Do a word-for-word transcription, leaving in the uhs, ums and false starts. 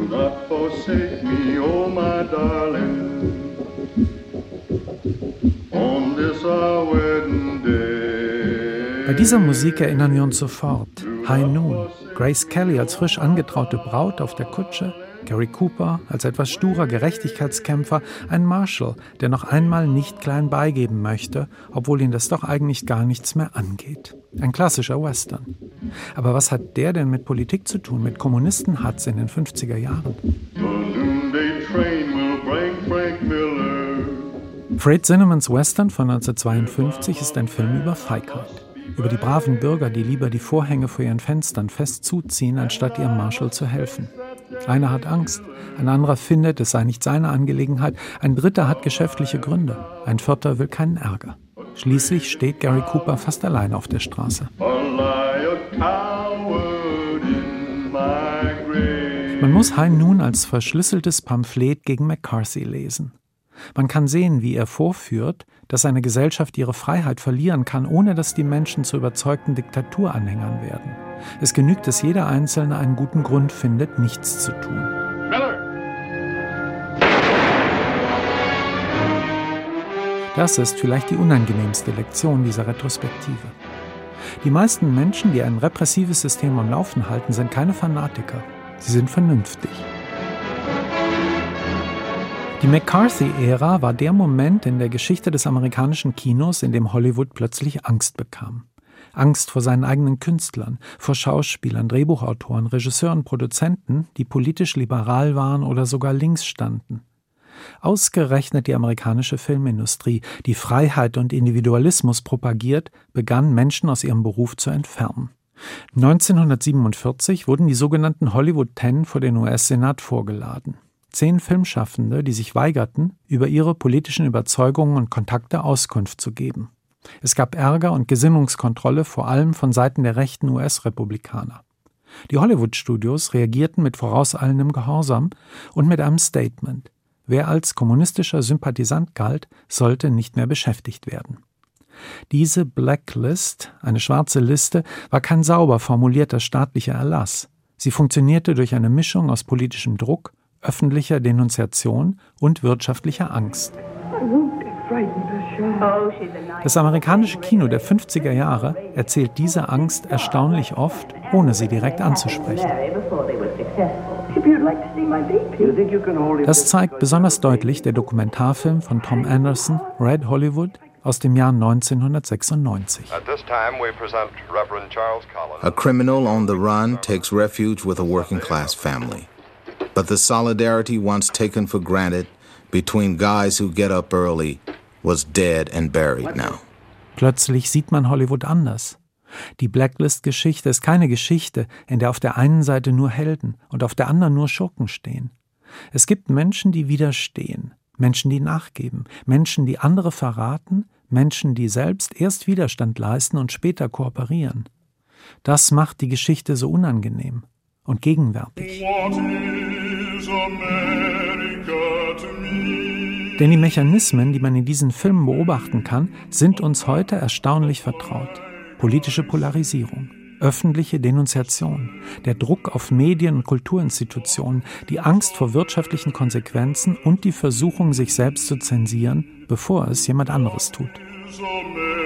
not forsake me, oh my darling, on this our wedding day. Bei dieser Musik erinnern wir uns sofort. High Noon, Grace Kelly als frisch angetraute Braut auf der Kutsche, Gary Cooper als etwas sturer Gerechtigkeitskämpfer, ein Marshall, der noch einmal nicht klein beigeben möchte, obwohl ihn das doch eigentlich gar nichts mehr angeht. Ein klassischer Western. Aber was hat der denn mit Politik zu tun, mit Kommunisten-Hats in den fünfziger Jahren? Fred Zinnemans Western von neunzehnhundertzweiundfünfzig ist ein Film über Feigheit. Über die braven Bürger, die lieber die Vorhänge vor ihren Fenstern fest zuziehen, anstatt ihrem Marshall zu helfen. Einer hat Angst, ein anderer findet, es sei nicht seine Angelegenheit, ein dritter hat geschäftliche Gründe, ein vierter will keinen Ärger. Schließlich steht Gary Cooper fast allein auf der Straße. Man muss High Noon als verschlüsseltes Pamphlet gegen McCarthy lesen. Man kann sehen, wie er vorführt, dass eine Gesellschaft ihre Freiheit verlieren kann, ohne dass die Menschen zu überzeugten Diktaturanhängern werden. Es genügt, dass jeder Einzelne einen guten Grund findet, nichts zu tun. Miller! Das ist vielleicht die unangenehmste Lektion dieser Retrospektive. Die meisten Menschen, die ein repressives System am Laufen halten, sind keine Fanatiker. Sie sind vernünftig. Die McCarthy-Ära war der Moment in der Geschichte des amerikanischen Kinos, in dem Hollywood plötzlich Angst bekam. Angst vor seinen eigenen Künstlern, vor Schauspielern, Drehbuchautoren, Regisseuren, Produzenten, die politisch liberal waren oder sogar links standen. Ausgerechnet die amerikanische Filmindustrie, die Freiheit und Individualismus propagiert, begann Menschen aus ihrem Beruf zu entfernen. neunzehnhundertsiebenundvierzig wurden die sogenannten Hollywood Ten vor den U S-Senat vorgeladen. Zehn Filmschaffende, die sich weigerten, über ihre politischen Überzeugungen und Kontakte Auskunft zu geben. Es gab Ärger und Gesinnungskontrolle, vor allem von Seiten der rechten U S-Republikaner. Die Hollywood-Studios reagierten mit vorauseilendem Gehorsam und mit einem Statement. Wer als kommunistischer Sympathisant galt, sollte nicht mehr beschäftigt werden. Diese Blacklist, eine schwarze Liste, war kein sauber formulierter staatlicher Erlass. Sie funktionierte durch eine Mischung aus politischem Druck, öffentlicher Denunziation und wirtschaftlicher Angst. Das amerikanische Kino der fünfziger Jahre erzählt diese Angst erstaunlich oft, ohne sie direkt anzusprechen. Das zeigt besonders deutlich der Dokumentarfilm von Tom Anderson, Red Hollywood, aus dem Jahr neunzehnhundertsechsundneunzig. A criminal on the run takes refuge with a working-class family. But the solidarity once taken for granted between guys who get up early was dead and buried now. Plötzlich sieht man Hollywood anders. Die Blacklist-Geschichte ist keine Geschichte, in der auf der einen Seite nur Helden und auf der anderen nur Schurken stehen. Es gibt Menschen, die widerstehen, Menschen, die nachgeben, Menschen, die andere verraten, Menschen, die selbst erst Widerstand leisten und später kooperieren. Das macht die Geschichte so unangenehm und gegenwärtig. Denn die Mechanismen, die man in diesen Filmen beobachten kann, sind uns heute erstaunlich vertraut. Politische Polarisierung, öffentliche Denunziation, der Druck auf Medien- und Kulturinstitutionen, die Angst vor wirtschaftlichen Konsequenzen und die Versuchung, sich selbst zu zensieren, bevor es jemand anderes tut.